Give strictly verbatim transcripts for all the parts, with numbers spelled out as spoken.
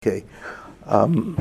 Okay. Um,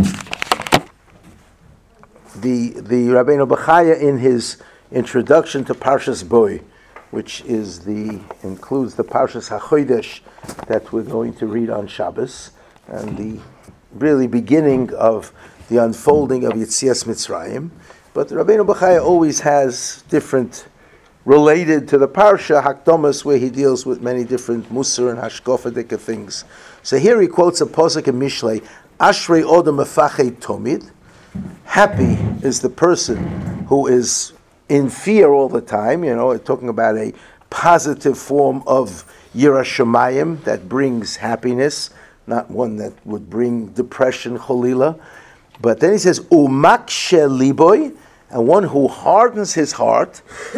the the Rabbeinu Bechaya in his introduction to Parshas Bo, which is the includes the Parshas HaChodesh that we're going to read on Shabbos, and the really beginning of the unfolding of Yetzias Mitzrayim. But the Rabbeinu Bechaya always has different related to the Parsha Hakdomas, where he deals with many different Musar and Hashkofadika things. So here he quotes a posuk in Mishlei, Ashrei Odom Mefachei Tomid. Happy is the person who is in fear all the time. You know, talking about a positive form of Yira Shemayim that brings happiness, not one that would bring depression, Cholila. But then he says, Umakshe Liboy, and one who hardens his heart,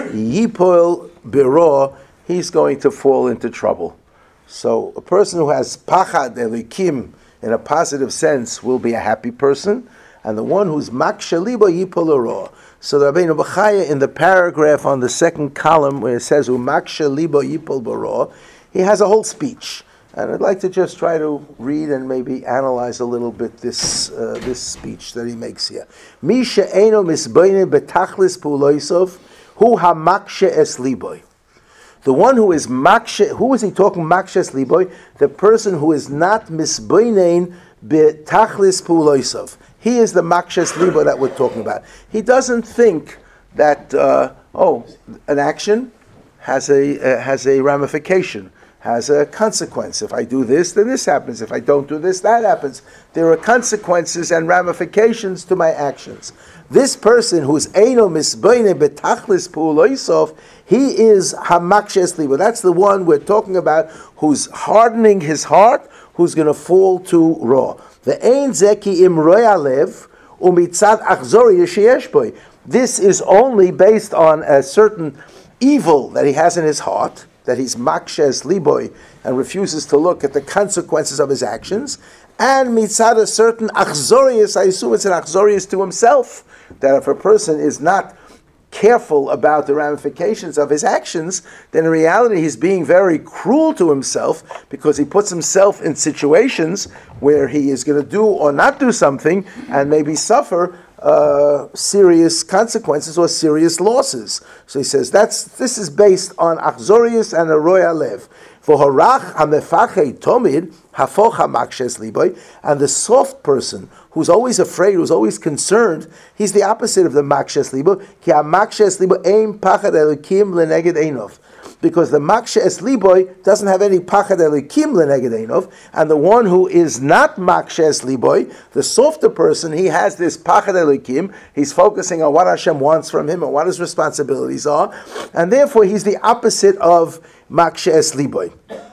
Yipol Biro, he's going to fall into trouble. So a person who has Pachad Elikim in a positive sense will be a happy person, and the one who's Makshe Libo Yipol Biro. So the Rabbeinu Bechaya in the paragraph on the second column where it says Umakshe Libo Yipol Biro, he has a whole speech. And I'd like to just try to read and maybe analyze a little bit this uh, this speech that he makes here. Mi she'eino misbeine betachlis puloisov hu hamakshe es liboy. The one who is makshe, who is he talking makshe es liboy? The person who is not misbeine betachlis puloisov. He is the makshe es liboy that we're talking about. He doesn't think that uh, oh, an action has a uh, has a ramification, has a consequence. If I do this, then this happens. If I don't do this, that happens. There are consequences and ramifications to my actions. This person who's Eino Misbeine Betachlis Pu'uloisov, he is Hamakshes Libo. That's the one we're talking about, who's hardening his heart, who's going to fall to Ra. The Ein Zeki Im Royalev Umitzad Achzori Yesheyesh Boy. This is only based on a certain evil that he has in his heart, that he's makshes liboy and refuses to look at the consequences of his actions, and mitzad a certain achzorius, I assume it's an achzorius to himself, that if a person is not careful about the ramifications of his actions, then in reality he's being very cruel to himself, because he puts himself in situations where he is going to do or not do something and maybe suffer Uh, serious consequences or serious losses. So he says that's this is based on achzorius and a roya lev. For harach hamefachei tomid hafoch hamakshes liboy, and the soft person who's always afraid, who's always concerned, he's the opposite of the makshes liboy. Ki hamakshes liboy ein pachad elikim leneged einov. Because the makshe es liboy doesn't have any pachad elikim leneged einov, and the one who is not makshe es liboy, the softer person, he has this pachad elikim. He's focusing on what Hashem wants from him and what his responsibilities are, and therefore he's the opposite of makshe es liboy.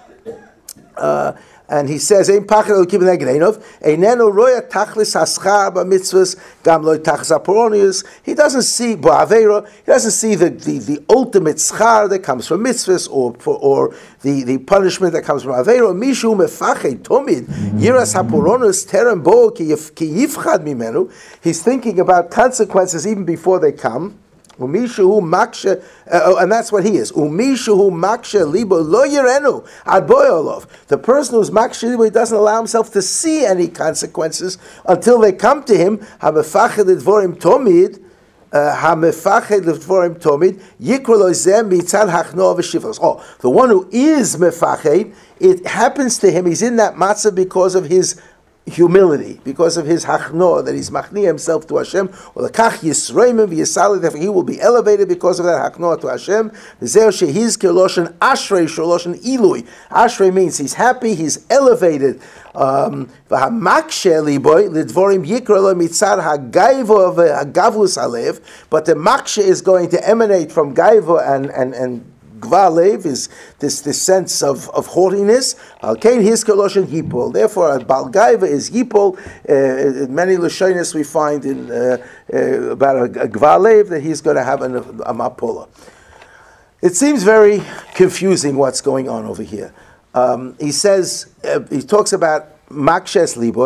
Uh, And he says, "Ein pachad elikim leneged einov, einenu roya tachlis haschar b'mitzvos gam lo tachlis haporonius." He doesn't see ba'avera. He doesn't see the, the, the ultimate schar that comes from mitzvahs, or for, or the, the punishment that comes from avera. Mishu mefachei tomid yiras haporonius terem bo ki yifchad mimenu. He's thinking about consequences even before they come. Umishu makshe, uh, and that's what he is. Umishu makshe libo lo yirenu ad boyolov. The person who's makshe libo doesn't allow himself to see any consequences until they come to him. Hamefached lidvorim tomid, hamefached lidvorim tomid yikro lo zem mitzad hachno v'shivos. Oh, the one who is mefached, it happens to him. He's in that matzah because of his humility, because of his hachno, that he's machni himself to Hashem, or lekach yisreimim v'yisali, therefore he will be elevated because of that hachno to Hashem. Zeh shehiz keloshen ashrei sholoshen ilui. Ashrei means he's happy, he's elevated. V'hamakshe liboy lidvorim yikra lo mitzad hagaivo v'hagavus alev. But the makshe is going to emanate from gaivo and and and Gvalev is this, this sense of, of haughtiness. Alkein his koloshen yipol. Therefore, Balgaiva is yipol. Uh, many lashonis we find in uh, uh, about a, a Gvalev that he's going to have an, a mapola. It seems very confusing what's going on over here. Um, he says uh, he talks about makshes liboy,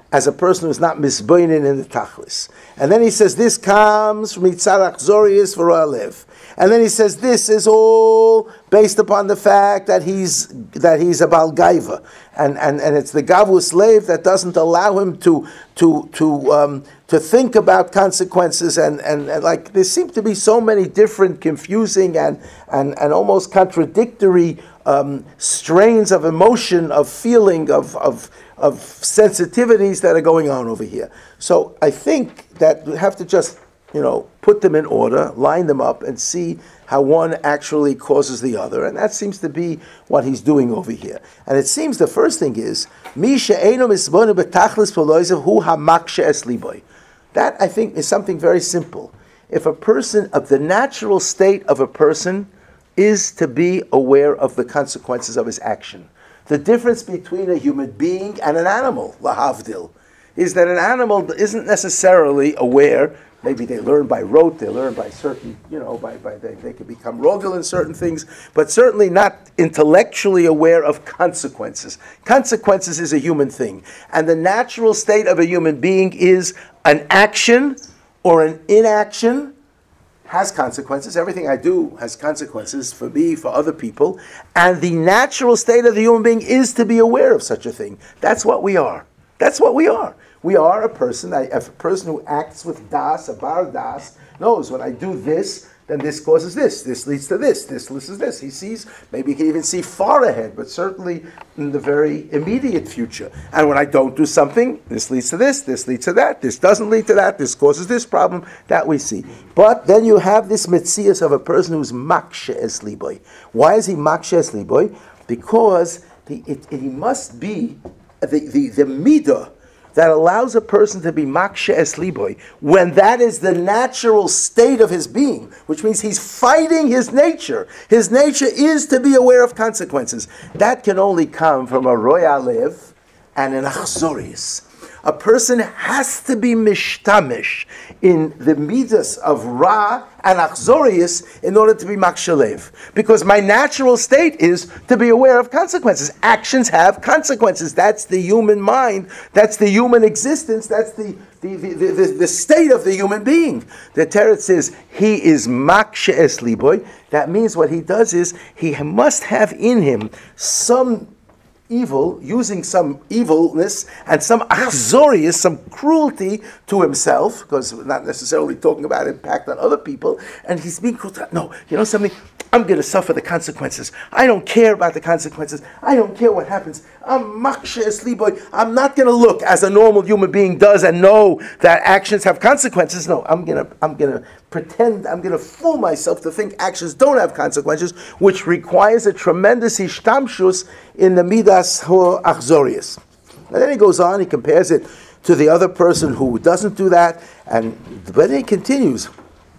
as a person who's not misboinin in the tachlis. And then he says this comes from Yitzhar Achzorius for Alev. And then he says this is all based upon the fact that he's that he's a Baal Gaiva. And, and, and it's the Gavu slave that doesn't allow him to to to um, to think about consequences, and, and, and like there seem to be so many different confusing and and, and almost contradictory um, strains of emotion, of feeling, of, of of sensitivities that are going on over here. So I think that we have to just, you know, put them in order, line them up, and see how one actually causes the other. And that seems to be what he's doing over here. And it seems the first thing is, Mi she'eino misbonu betachlis poloizev hu hamakshe es liboy. That, I think, is something very simple. If a person, of the natural state of a person is to be aware of the consequences of his action. The difference between a human being and an animal, lahavdil, is that an animal isn't necessarily aware. Maybe they learn by rote, they learn by certain, you know, by, by they, they can become rogel in certain things, but certainly not intellectually aware of consequences. Consequences is a human thing. And the natural state of a human being is an action or an inaction has consequences. Everything I do has consequences for me, for other people. And the natural state of the human being is to be aware of such a thing. That's what we are. That's what we are. We are a person, a person who acts with das, a bar das, knows when I do this, then this causes this, this leads to this, this leads to this. He sees, maybe he can even see far ahead, but certainly in the very immediate future. And when I don't do something, this leads to this, this leads to that, this doesn't lead to that, this causes this problem, that we see. But then you have this metzias of a person who's makshe es liboy. Why is he makshe es liboy? Because the, it, it, he must be the, the, the midah that allows a person to be makshe es liboy, when that is the natural state of his being, which means he's fighting his nature. His nature is to be aware of consequences. That can only come from a roya lev and an achzoris. A person has to be mishtamish in the midas of Ra and Achzorius in order to be Makshalev. Because my natural state is to be aware of consequences. Actions have consequences. That's the human mind. That's the human existence. That's the, the, the, the, the state of the human being. The Teretz says, he is Makshe es liboy. That means what he does is, he must have in him some evil, using some evilness and some achzorius, some cruelty to himself, because we're not necessarily talking about impact on other people, and he's being cruel to, no, you know something, I'm going to suffer the consequences. I don't care about the consequences. I don't care what happens. I'm makshe es liboy. I'm not going to look as a normal human being does and know that actions have consequences. No, I'm going to I'm going to pretend, I'm going to fool myself to think actions don't have consequences, which requires a tremendous ishtamshus in the midas achzorius. And then he goes on, he compares it to the other person who doesn't do that, and then he continues.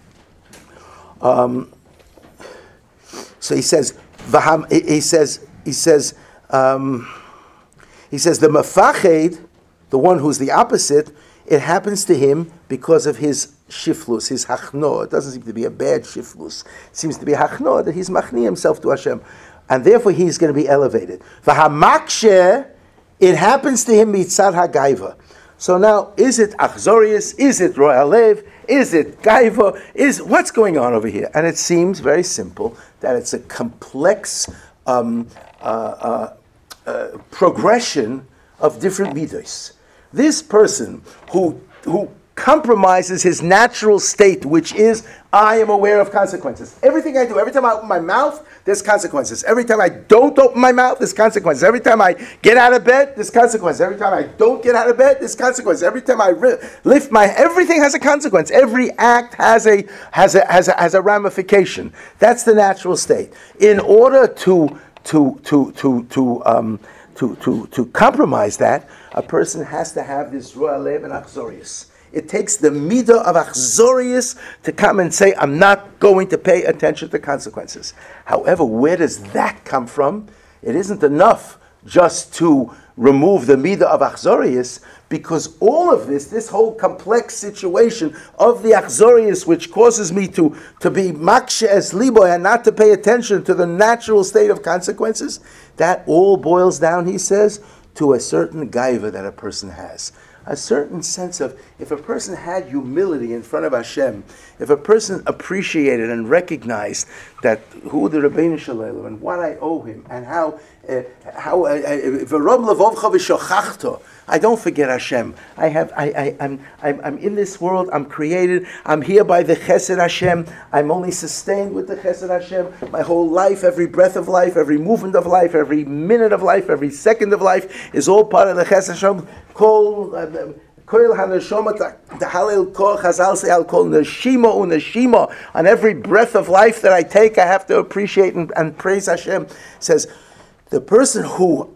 Um, So he says, he says, he says, um, he says the mafached, the one who's the opposite, it happens to him because of his shiflus, his hachno. It doesn't seem to be a bad shiflus. It seems to be a hachno that he's machni himself to Hashem, and therefore he's going to be elevated. V'hamakshe, it happens to him mitzad hagaiva. So now, is it achzorius? Is it royal lev? Is it gaiva? Is what's going on over here? And it seems very simple that it's a complex um, uh, uh, uh, progression of different midos. This person who who compromises his natural state, which is, I am aware of consequences. Everything I do, every time I open my mouth, there's consequences. Every time I don't open my mouth, there's consequences. Every time I get out of bed, there's consequences. Every time I don't get out of bed, there's consequences. Every time I ri- lift my, everything has a consequence. Every act has a has a has a has a ramification. That's the natural state. In order to to to to to um to to to compromise that, a person has to have this royal lev and achzorius. It takes the midah of achzorius to come and say, I'm not going to pay attention to consequences. However, where does that come from? It isn't enough just to remove the midah of achzorius, because all of this, this whole complex situation of the achzorius, which causes me to, to be makshe es liboy and not to pay attention to the natural state of consequences, that all boils down, he says, to a certain gaiva that a person has. a certain sense of, if a person had humility in front of Hashem, if a person appreciated and recognized that who the Rabbeinu Shalom and what I owe him, and how uh, how V'rom levovcha v'shochachto, I don't forget Hashem. I have I, I I'm, I'm I'm in this world. I'm created. I'm here by the Chesed Hashem. I'm only sustained with the Chesed Hashem. My whole life, every breath of life, every movement of life, every minute of life, every second of life is all part of the Chesed Hashem. Kol Koil haneshama tahalel kol Chazal say al kol neshima uneshima. On every breath of life that I take, I have to appreciate and, and praise Hashem. It says the person who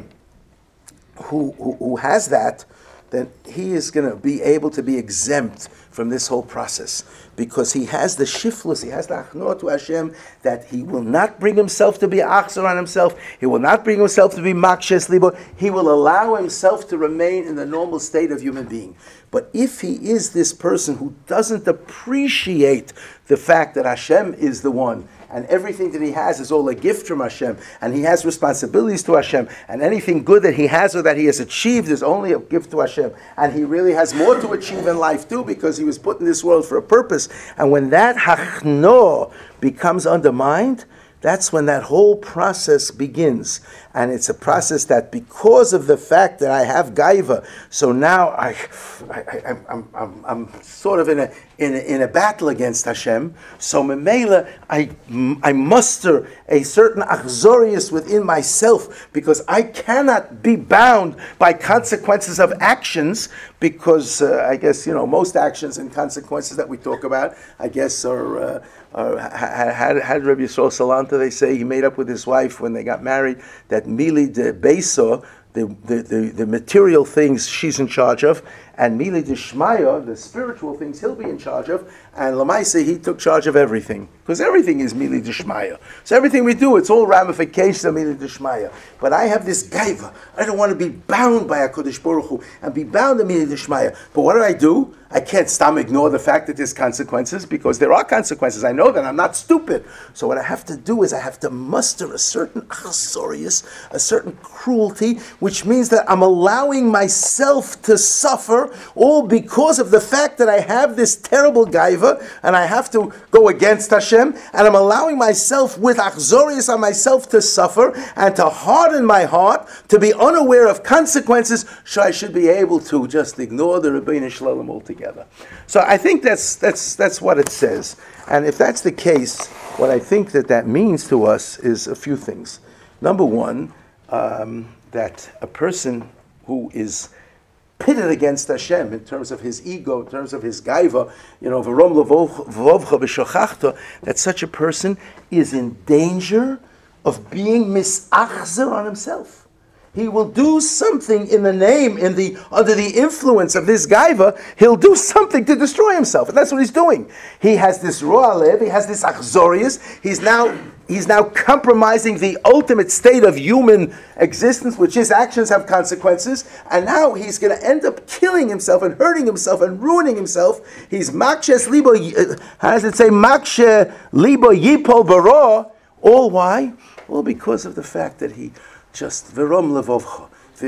who, who who has that, then he is going to be able to be exempt from this whole process, because he has the shiflus, he has the achnor to Hashem, that he will not bring himself to be achzor on himself, he will not bring himself to be makshes libo, he will allow himself to remain in the normal state of human being. But if he is this person who doesn't appreciate the fact that Hashem is the one, and everything that he has is all a gift from Hashem, and he has responsibilities to Hashem, and anything good that he has or that he has achieved is only a gift to Hashem, and he really has more to achieve in life too, because he was put in this world for a purpose. And when that hachno becomes undermined, that's when that whole process begins. And it's a process that, because of the fact that I have gaiva, so now I, I, I, I'm, I'm, I'm sort of in a, in a in a battle against Hashem. So memela, I I muster a certain achzorius within myself, because I cannot be bound by consequences of actions, because uh, I guess, you know, most actions and consequences that we talk about, I guess, are. Uh, Uh, had, had Rabbi Yisrael Salanta, they say he made up with his wife when they got married, that Mili de Beso, the, the, the, the material things she's in charge of, and Mili de Shmaya, the spiritual things he'll be in charge of, and Lamaisa, he took charge of everything. Because everything is Mili de Shmaya. So everything we do, it's all ramifications of Mili de Shmaya. But I have this gaiva. I don't want to be bound by HaKadosh Baruch Hu and be bound to Mili de Shmaya. But what do I do? I can't stop ignore the fact that there's consequences, because there are consequences. I know that. I'm not stupid. So what I have to do is I have to muster a certain achasorius, a certain cruelty, which means that I'm allowing myself to suffer, all because of the fact that I have this terrible gaiva, and I have to go against Hashem, and I'm allowing myself with achzorius on myself to suffer, and to harden my heart, to be unaware of consequences, so I should be able to just ignore the Rebbeinu Shalom altogether. So I think that's that's that's what it says. And if that's the case, what I think that that means to us is a few things. Number one, um, that a person who is pitted against Hashem in terms of his ego, in terms of his gaiva, you know, v'rom levovcha v'shochachta, that such a person is in danger of being misachzer on himself. He will do something in the name, in the under the influence of this gaiva, he'll do something to destroy himself. And that's what he's doing. He has this ro'ah lev, he has this achzorius, he's now he's now compromising the ultimate state of human existence, which his actions have consequences, and now he's going to end up killing himself and hurting himself and ruining himself. He's makshes libo, how does it say, makshe libo yipol bara, all why? Well, because of the fact that he just v'rom levovcha,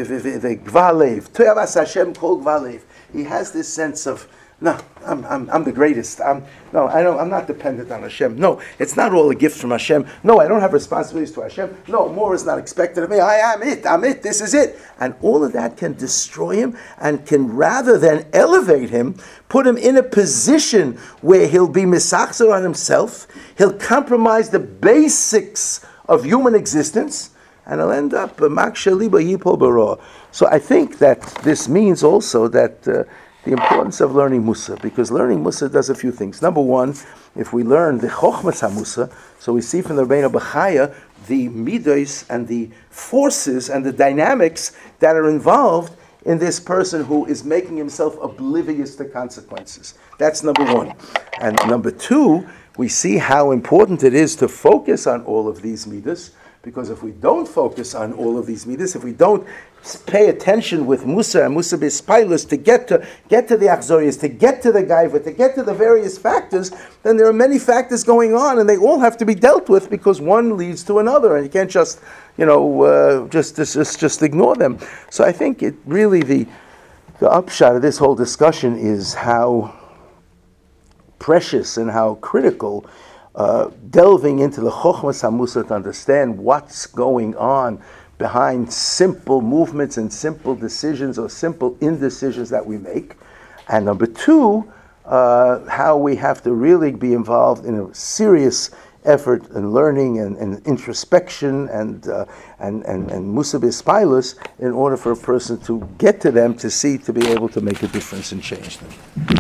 v'gvalev, to'avas Hashem kol gvalev. He has this sense of, no, I'm I'm I'm the greatest. I'm no, I don't. I'm not dependent on Hashem. No, it's not all a gift from Hashem. No, I don't have responsibilities to Hashem. No, more is not expected of me. I am it. I'm it. This is it. And all of that can destroy him, and can, rather than elevate him, put him in a position where he'll be misachzer on himself. He'll compromise the basics of human existence, and he'll end up makshe libo yipol bara. So I think that this means also that uh, the importance of learning Musa, because learning Musa does a few things. Number one, if we learn the Chochmas HaMusa, so we see from the Rabbeinu Bechaya the midos and the forces and the dynamics that are involved in this person who is making himself oblivious to consequences. That's number one. And number two, we see how important it is to focus on all of these midos, because if we don't focus on all of these midas, if we don't pay attention with Musa and Musa B'Spilus to get to get to the Achzorius, to get to the Gaiva, to get to the various factors, then there are many factors going on, and they all have to be dealt with, because one leads to another, and you can't just, you know, uh, just, just just ignore them. So I think it really the The upshot of this whole discussion is how precious and how critical uh, delving into the Chochmas HaMusar to understand what's going on behind simple movements and simple decisions or simple indecisions that we make. And number two, uh, how we have to really be involved in a serious effort in learning and, and introspection and, uh, and, and, and Musar B'Spailus in order for a person to get to them, to see, to be able to make a difference and change them.